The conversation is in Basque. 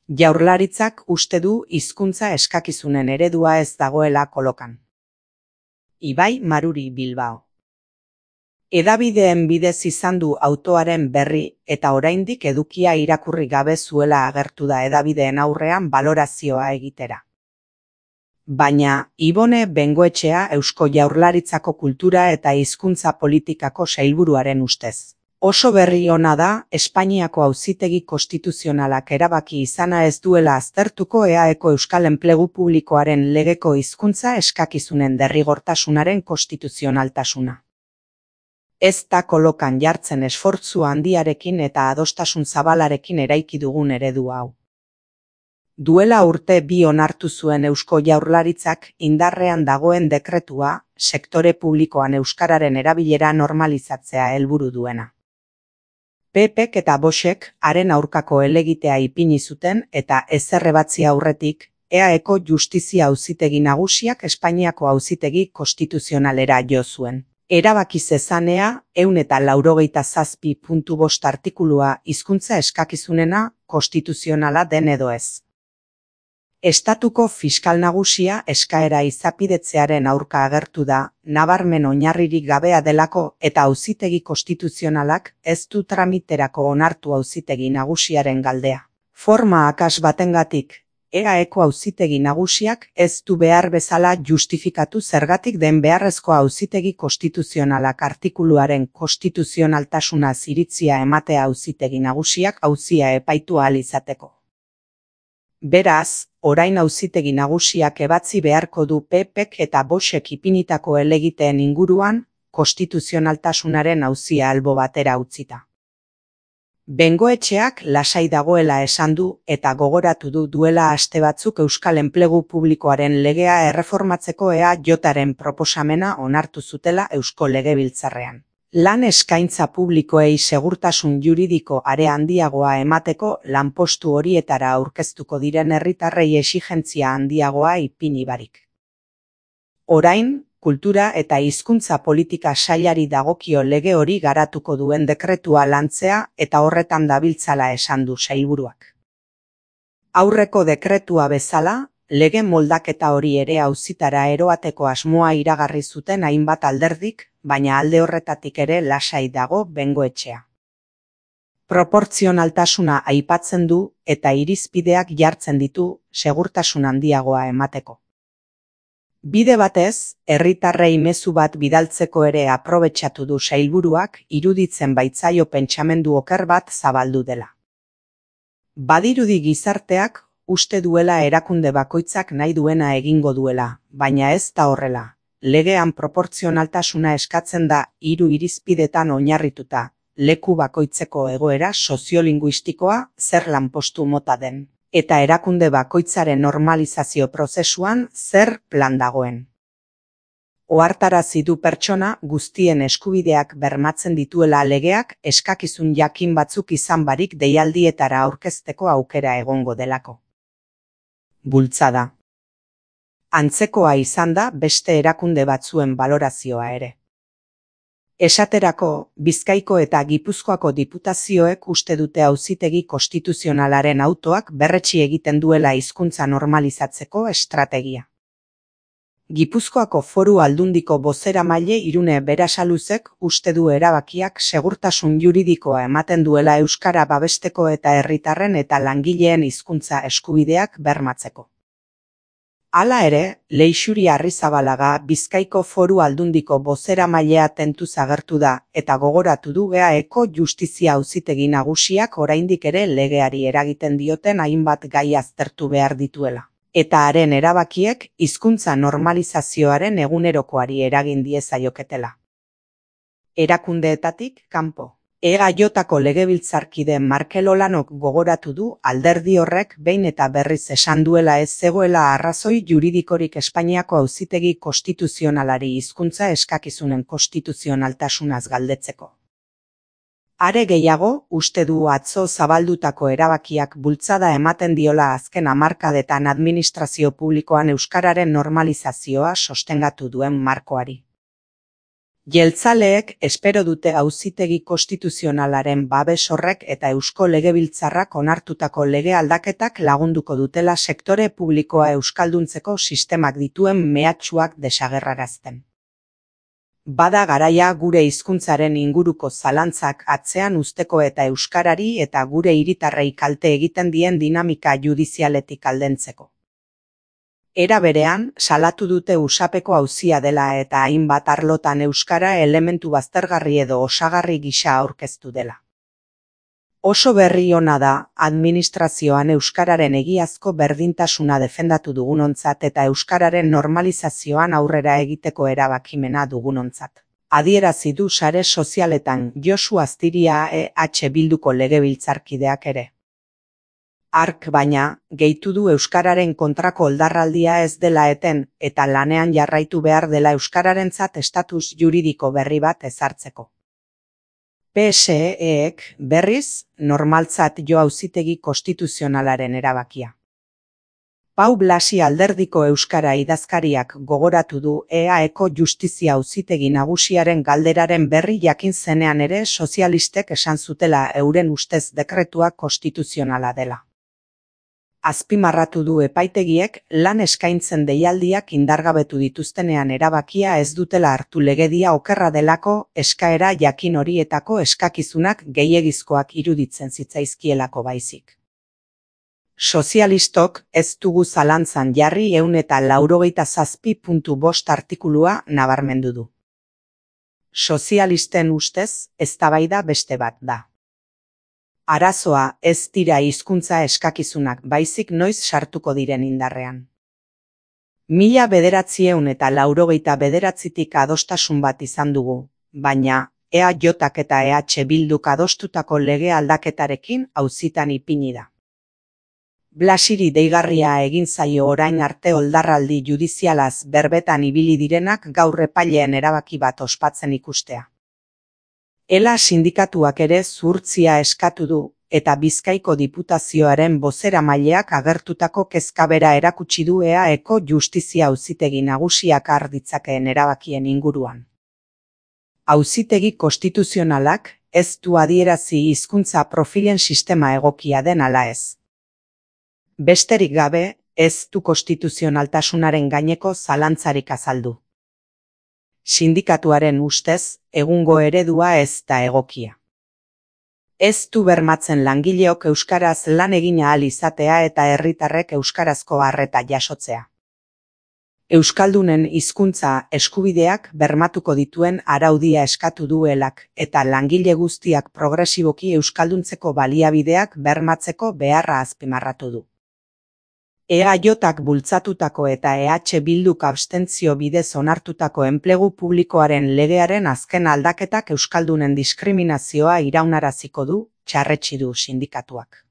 Jaurlaritzak uste du hizkuntza eskakizunen eredua ez dagoela kolokan. Ibai Maruri, Bilbao. Hedabideen bidez izan du autoaren berri eta oraindik edukia irakurri gabe zuela agertu da hedabideen aurrean balorazioa egitera. Baina Ibone Bengoetxea Eusko Jaurlaritzako kultura eta hizkuntza politikako sailburuaren ustez. Oso berri ona da, Espainiako Auzitegi Konstituzionalak erabaki izana ez duela aztertuko EAEko Euskal Enplegu Publikoaren legeko hizkuntza eskakizunen derrigortasunaren konstituzionaltasuna. Ez da kolokan jartzen esfortzu handiarekin eta adostasun zabalarekin eraiki dugun eredu hau. Duela urte 2 onartu zuen Eusko Jaurlaritzak indarrean dagoen dekretua, sektore publikoan euskararen erabilera normalizatzea helburu duena. PPk eta Voxek haren aurkako helegitea ipini zuten eta ezerrebatzi aurretik, EAEko Justizia Auzitegi Nagusiak Espainiako Auzitegi Konstituzionalera jo zuen. Erabaki zezanea, 197.5 artikulua hizkuntza eskakizunena konstituzionala den edo ez. Estatuko fiskal nagusia eskaera izapidetzearen aurka agertu da, nabarmen oinarririk gabea delako eta Auzitegi Konstituzionalak ez du tramiterako onartu Auzitegi Nagusiaren galdea. Forma akas batengatik, EAEko Auzitegi Nagusiak ez du behar bezala justifikatu zergatik den beharrezko Auzitegi Konstituzionalak artikuluaren konstituzionaltasunaz iritzia ematea Auzitegi Nagusiak auzia epaitu ahal izateko. Beraz, orain Auzitegi Nagusiak ebatzi beharko du PPk eta Voxek ipinitako helegiteen inguruan, konstituzionaltasunaren auzia albo batera utzita. Bengoetxeak lasai dagoela esan du eta gogoratu du duela aste batzuk Euskal Enplegu Publikoaren legea erreformatzeko EAJaren proposamena onartu zutela Eusko Legebiltzarrean. Lan eskaintza publikoei segurtasun juridiko are handiagoa emateko lanpostu horietara aurkeztuko diren herritarrei exigentzia handiagoa ipini barik. Orain, kultura eta hizkuntza politika sailari dagokio lege hori garatuko duen dekretua lantzea eta horretan dabiltzala esan du sailburuak. Aurreko dekretua bezala, lege moldaketa hori ere auzitara eroateko asmoa iragarri zuten hainbat alderdik, baina alde horretatik ere lasai dago Bengoetxea. Proportzionaltasuna aipatzen du eta irizpideak jartzen ditu segurtasun handiagoa emateko. Bide batez, herritarrei mezu bat bidaltzeko ere aprobetxatu du sailburuak iruditzen baitzaio pentsamendu oker bat zabaldu dela. Badirudi gizarteak uste duela erakunde bakoitzak nahi duena egingo duela, baina ez da horrela. Legean proportzionaltasuna eskatzen da 3 irizpidetan oinarrituta, leku bakoitzeko egoera soziolinguistikoa zer lanpostu mota den, eta erakunde bakoitzaren normalizazio prozesuan zer plan dagoen. Ohartarazi du pertsona guztien eskubideak bermatzen dituela legeak eskakizun jakin batzuk izan barik deialdietara aurkezteko aukera egongo delako. Bultzada. Antzekoa izan da beste erakunde batzuen balorazioa ere. Esaterako, Bizkaiko eta Gipuzkoako diputazioek uste dute Auzitegi Konstituzionalaren autoak berretsi egiten duela hizkuntza normalizatzeko estrategia. Gipuzkoako Foru Aldundiko bozeramaile Irune Berasaluzek uste du erabakiak segurtasun juridikoa ematen duela euskara babesteko eta herritarren eta langileen hizkuntza eskubideak bermatzeko. Hala ere, Leixuri Arrizabalaga Bizkaiko Foru Aldundiko bozeramailea tentuz agertu da eta gogoratu du EAEko Justizia Auzitegi Nagusiak oraindik ere legeari eragiten dioten hainbat gai aztertu behar dituela. Eta haren erabakiek hizkuntza normalizazioaren egunerokoari eragin diezaioketela. Erakundeetatik kanpo. EAJko legebiltzarkide Markel Olanok gogoratu du alderdi horrek behin eta berriz esan duela ez zegoela arrazoi juridikorik Espainiako Auzitegi Konstituzionalari hizkuntza eskakizunen konstituzionaltasunaz galdetzeko. Are gehiago, uste du atzo zabaldutako erabakiak bultzada ematen diola azken hamarkadetan administrazio publikoan euskararen normalizazioa sostengatu duen markoari. Jeltzaleek espero dute Auzitegi Konstituzionalaren babes horrek eta Eusko Legebiltzarrak onartutako lege aldaketak lagunduko dutela sektore publikoa euskalduntzeko sistemak dituen mehatxuak desagerrarazten. Bada garaia gure hizkuntzaren inguruko zalantzak atzean uzteko eta euskarari eta gure hiritarrei kalte egiten dien dinamika judizialetik aldentzeko. Era berean, salatu dute Usapeko auzia dela eta hainbat arlotan euskara elementu baztergarri edo osagarri gisa aurkeztu dela. Oso berri ona da, administrazioan euskararen egiazko berdintasuna defendatu dugunontzat eta euskararen normalizazioan aurrera egiteko erabakimena dugunontzat. Adierazi du sare sozialetan Josu Astiria Bilduko legebiltzarkideak ere. Ark baina, gehitu du euskararen kontrako oldarraldia ez dela eten eta lanean jarraitu behar dela euskararentzat estatus juridiko berri bat ezartzeko. PSEek, berriz, normaltzat jo Auzitegi Konstituzionalaren erabakia. Pau Blasi Alderdiko euskara idazkariak gogoratu du EAeko Justizia Auzitegi Nagusiaren galderaren berri jakin zenean ere sozialistek esan zutela euren ustez dekretua konstituzionala dela. Azpimarratu du epaitegiek lan eskaintzen deialdiak indargabetu dituztenean erabakia ez dutela hartu legedia okerra delako eskaera jakin horietako eskakizunak gehiegizkoak iruditzen zitzaizkielako baizik. Sozialistok ez dugu zalantzan jarri 187.5 artikulua nabarmendu du. Sozialisten ustez eztabaida beste bat da. Arazoa ez dira hizkuntza eskakizunak baizik noiz sartuko diren indarrean. 1999tik adostasun bat izan dugu, baina EAJak eta EH Bilduk adostutako lege aldaketarekin auzitan ipini da. Blasiri deigarria egin zaio orain arte oldarraldi judizialaz berbetan ibili direnak gaur epaileen erabaki bat ospatzen ikustea. ELA sindikatuak ere zuhurtzia eskatu du, eta Bizkaiko Diputazioaren bozeramaileak agertutako kezkabera erakutsi du EAeko Justizia Auzitegi Nagusiak har ditzakeen erabakien inguruan. Auzitegi Konstituzionalak ez du adierazi hizkuntza profilen sistema egokia den ala ez. Besterik gabe, ez du konstituzionaltasunaren gaineko zalantzarik azaldu. Sindikatuaren ustez, egungo eredua ez da egokia. Ez du bermatzen langileok euskaraz lan egin ahal izatea eta herritarrek euskarazko arreta jasotzea. Euskaldunen hizkuntza eskubideak bermatuko dituen araudia eskatu du ELAk eta langile guztiak progresiboki euskalduntzeko baliabideak bermatzeko beharra azpimarratu du. EAJak bultzatutako eta EH Bilduk abstentzio bidez onartutako enplegu publikoaren legearen azken aldaketak euskaldunen diskriminazioa iraunaraziko du, txarretsi du sindikatuak.